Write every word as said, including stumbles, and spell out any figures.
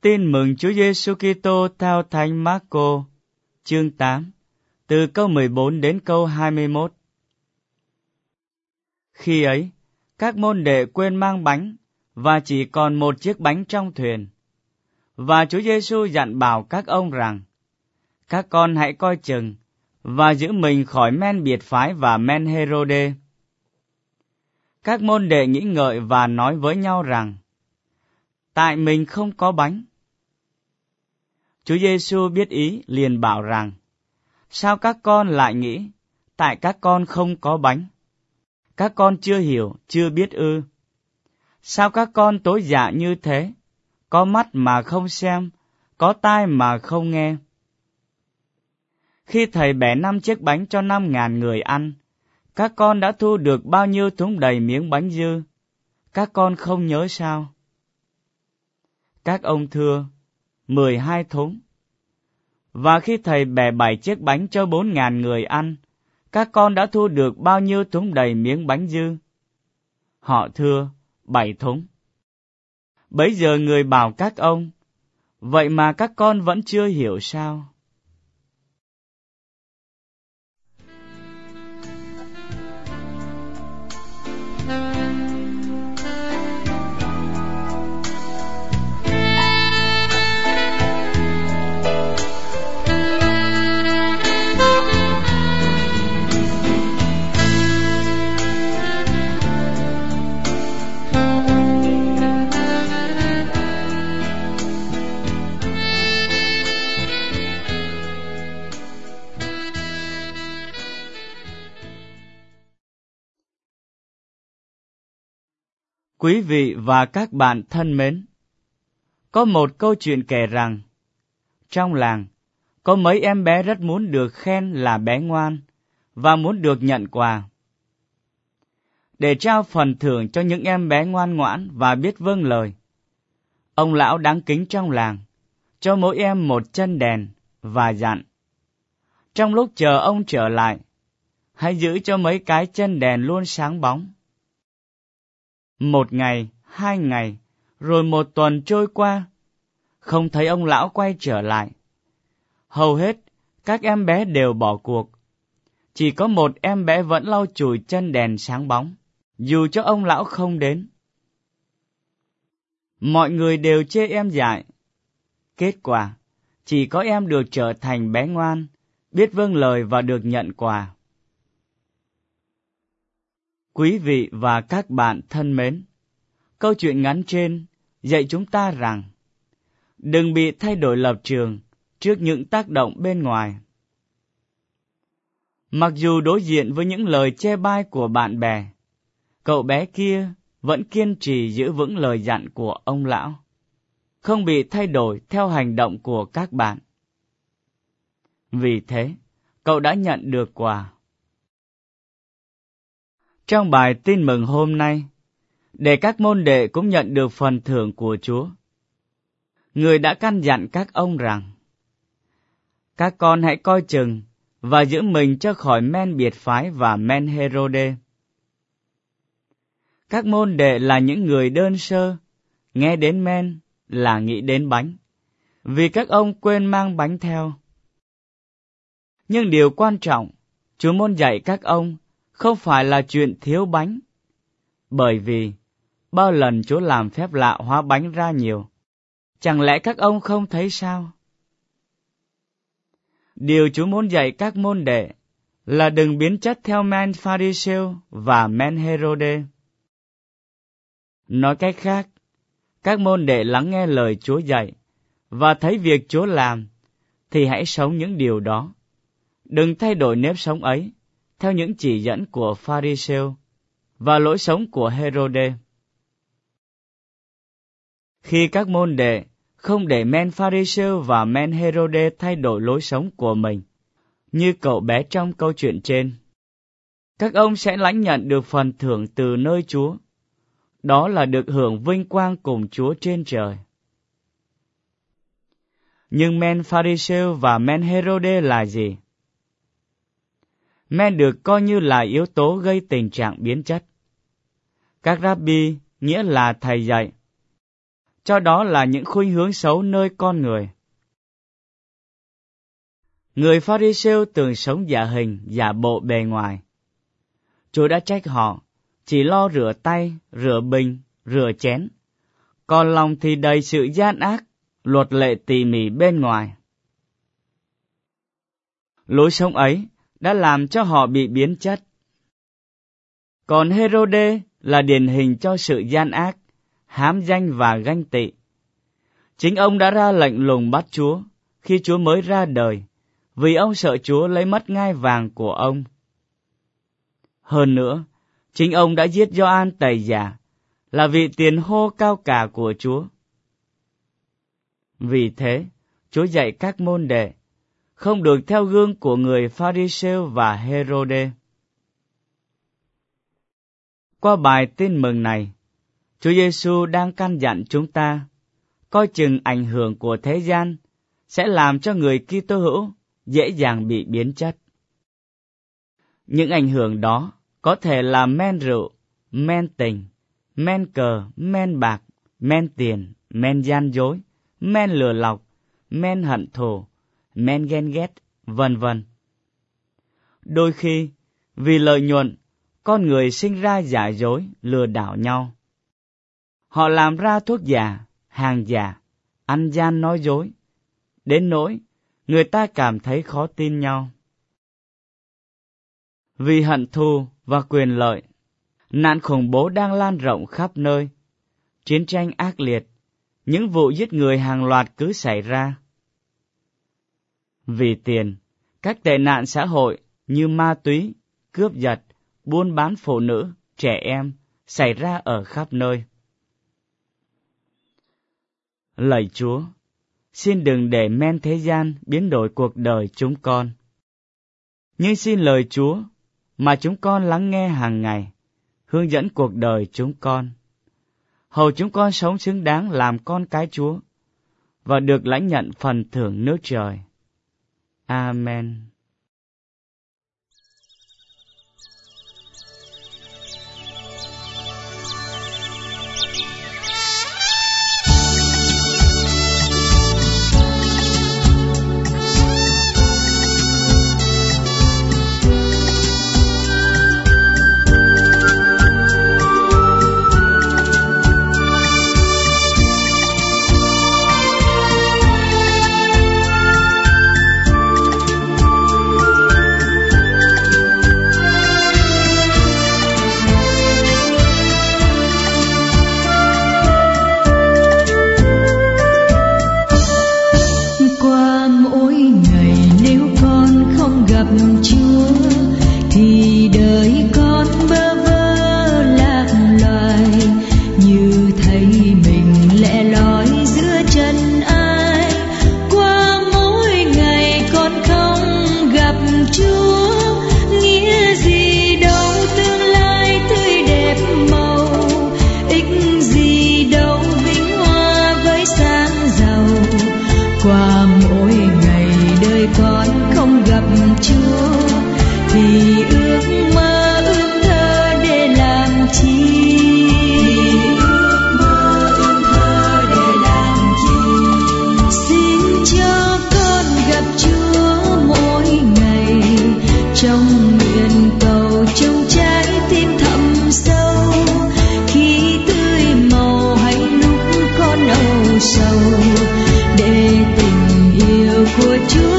Tin mừng Chúa Giêsu Kitô theo Thánh Mác-cô, chương tám, từ câu mười bốn đến câu hai mươi mốt. Khi ấy, các môn đệ quên mang bánh, và chỉ còn một chiếc bánh trong thuyền. Và Chúa Giêsu dặn bảo các ông rằng, các con hãy coi chừng, và giữ mình khỏi men biệt phái và men Hê-rô-đê. Các môn đệ nghĩ ngợi và nói với nhau rằng, tại mình không có bánh. Chúa Giêsu biết ý liền bảo rằng, sao các con lại nghĩ, tại các con không có bánh? Các con chưa hiểu, chưa biết ư? Sao các con tối dạ như thế, có mắt mà không xem, có tai mà không nghe? Khi thầy bẻ năm chiếc bánh cho năm ngàn người ăn, các con đã thu được bao nhiêu thúng đầy miếng bánh dư? Các con không nhớ sao? Các ông thưa, mười hai thúng. Và khi thầy bẻ bảy chiếc bánh cho bốn ngàn người ăn, các con đã thu được bao nhiêu thúng đầy miếng bánh dư? Họ thưa, bảy thúng. Bấy giờ người bảo các ông, vậy mà các con vẫn chưa hiểu sao? Quý vị và các bạn thân mến, có một câu chuyện kể rằng, trong làng, có mấy em bé rất muốn được khen là bé ngoan, và muốn được nhận quà. Để trao phần thưởng cho những em bé ngoan ngoãn và biết vâng lời, ông lão đáng kính trong làng, cho mỗi em một chân đèn, và dặn, trong lúc chờ ông trở lại, hãy giữ cho mấy cái chân đèn luôn sáng bóng. Một ngày, hai ngày, rồi một tuần trôi qua, không thấy ông lão quay trở lại. Hầu hết, các em bé đều bỏ cuộc. Chỉ có một em bé vẫn lau chùi chân đèn sáng bóng, dù cho ông lão không đến. Mọi người đều chê em dại. Kết quả, chỉ có em được trở thành bé ngoan, biết vâng lời và được nhận quà. Quý vị và các bạn thân mến, câu chuyện ngắn trên dạy chúng ta rằng đừng bị thay đổi lập trường trước những tác động bên ngoài. Mặc dù đối diện với những lời chê bai của bạn bè, cậu bé kia vẫn kiên trì giữ vững lời dặn của ông lão, không bị thay đổi theo hành động của các bạn. Vì thế, cậu đã nhận được quà. Trong bài tin mừng hôm nay, để các môn đệ cũng nhận được phần thưởng của Chúa, Người đã căn dặn các ông rằng, các con hãy coi chừng và giữ mình cho khỏi men biệt phái và men Hê-rô-đê. Các môn đệ là những người đơn sơ, nghe đến men là nghĩ đến bánh, vì các ông quên mang bánh theo. Nhưng điều quan trọng, Chúa muốn dạy các ông không phải là chuyện thiếu bánh, bởi vì bao lần Chúa làm phép lạ hóa bánh ra nhiều, chẳng lẽ các ông không thấy sao? Điều Chúa muốn dạy các môn đệ là đừng biến chất theo men Pha-ri-siêu và men Hê-rô-đê. Nói cách khác, các môn đệ lắng nghe lời Chúa dạy và thấy việc Chúa làm, thì hãy sống những điều đó. Đừng thay đổi nếp sống ấy theo những chỉ dẫn của Pha-ri-siêu và lối sống của Hê-rô-đê. Khi các môn đệ không để men Pha-ri-siêu và men Hê-rô-đê thay đổi lối sống của mình, như cậu bé trong câu chuyện trên, các ông sẽ lãnh nhận được phần thưởng từ nơi Chúa, đó là được hưởng vinh quang cùng Chúa trên trời. Nhưng men Pha-ri-siêu và men Hê-rô-đê là gì? Men được coi như là yếu tố gây tình trạng biến chất. Các rabbi nghĩa là thầy dạy, cho đó là những khuynh hướng xấu nơi con người. Người Pha-ri-siêu thường sống giả hình, giả bộ bề ngoài. Chúa đã trách họ, chỉ lo rửa tay, rửa bình, rửa chén, còn lòng thì đầy sự gian ác, luật lệ tỉ mỉ bên ngoài. Lối sống ấy đã làm cho họ bị biến chất. Còn Hê-rô-đê là điển hình cho sự gian ác, hám danh và ganh tị. Chính ông đã ra lệnh lùng bắt Chúa khi Chúa mới ra đời, vì ông sợ Chúa lấy mất ngai vàng của ông. Hơn nữa, chính ông đã giết Gioan Tẩy Giả, là vị tiền hô cao cả của Chúa. Vì thế, Chúa dạy các môn đệ không được theo gương của người Pha-ri-siêu và Hê-rô-đê. Qua bài tin mừng này, Chúa Giêsu đang căn dặn chúng ta coi chừng ảnh hưởng của thế gian sẽ làm cho người Kitô hữu dễ dàng bị biến chất. Những ảnh hưởng đó có thể là men rượu, men tình, men cờ, men bạc, men tiền, men gian dối, men lừa lọc, men hận thù, men ghen ghét, vân vân. Đôi khi, vì lợi nhuận, con người sinh ra giả dối, lừa đảo nhau. Họ làm ra thuốc giả, hàng giả, ăn gian nói dối, đến nỗi người ta cảm thấy khó tin nhau. Vì hận thù và quyền lợi, nạn khủng bố đang lan rộng khắp nơi, chiến tranh ác liệt, những vụ giết người hàng loạt cứ xảy ra. Vì tiền, các tệ nạn xã hội như ma túy, cướp giật, buôn bán phụ nữ, trẻ em xảy ra ở khắp nơi. Lạy Chúa, xin đừng để men thế gian biến đổi cuộc đời chúng con. Nhưng xin lời Chúa mà chúng con lắng nghe hàng ngày, hướng dẫn cuộc đời chúng con. Hầu chúng con sống xứng đáng làm con cái Chúa và được lãnh nhận phần thưởng nước trời. Amen. Qua mỗi ngày đời con không gặp Chúa thì ước mơ ước thơ để làm chi? Ước mơ ước thơ để làm chi? Xin cho con gặp Chúa mỗi ngày trong nguyện cầu trong trái tim thẳm sâu, khi tươi màu hay lúc con âu sầu, để tình yêu của Chúa